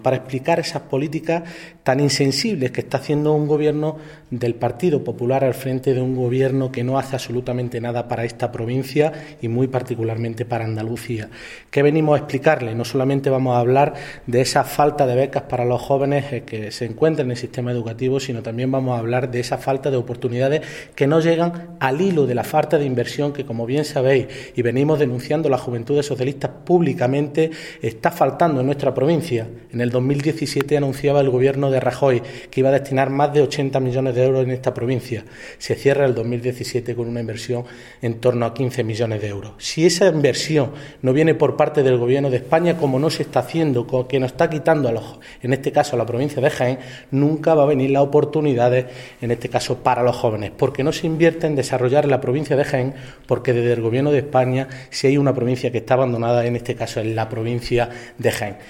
para explicar esas políticas tan insensibles que está haciendo un gobierno del Partido Popular al frente de un gobierno que no hace absolutamente nada para esta provincia y muy particularmente para Andalucía. ¿Qué venimos a explicarle? No solamente vamos a hablar de esa falta de becas para los jóvenes que se encuentran en el sistema educativo, sino también vamos a hablar de esa falta de oportunidades que no llegan al hilo de la falta de inversión que, como bien sabéis, y venimos denunciando las Juventudes Socialistas públicamente, está faltando en nuestra provincia. En el 2017 anunciaba el gobierno de Rajoy que iba a destinar más de 80 millones de euros en esta provincia. Se cierra el 2017 con una inversión en torno a 15 millones de euros. Si esa inversión no viene por parte del gobierno de España, como no se está haciendo, que nos está quitando en este caso a la provincia de Jaén, nunca va a venir las oportunidades, en este caso para los jóvenes, porque no se invierte en desarrollar la provincia de Jaén, porque desde el gobierno de España, si hay una provincia que está abandonada, en este caso es la provincia de Jaén.